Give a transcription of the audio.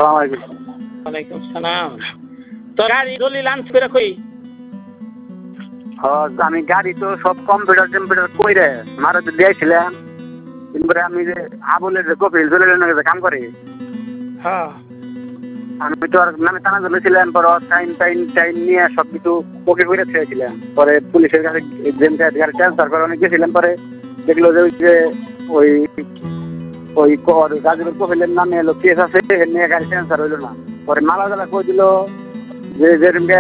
সালাম আলাইকুম। ওয়ালাইকুম সালাম। তো গাড়ি দলিল আনছ করে কই? আমি গাড়ি তো সব কম্পিউটার কইরে মারা দিয়েছিলাম, কিন্তু আমি যে আবুলের যে কপিল জলিলের কাম করে, হ্যাঁ আমি তো আর নামে টানা ধরেছিলাম, পরে টাইম নিয়ে সব কিছু ওকে করে ছেড়েছিলাম। পরে পুলিশের কাছে গাড়ি ট্রান্সফার করে অনেক গেছিলাম, পরে দেখলো যে ওই ওই গাজীপুর কপিলের নামে এলো কেস আছে, নিয়ে গাড়ি ট্রান্সফার হইলো না। পরে মালাগালা কই দিল যে যেরকম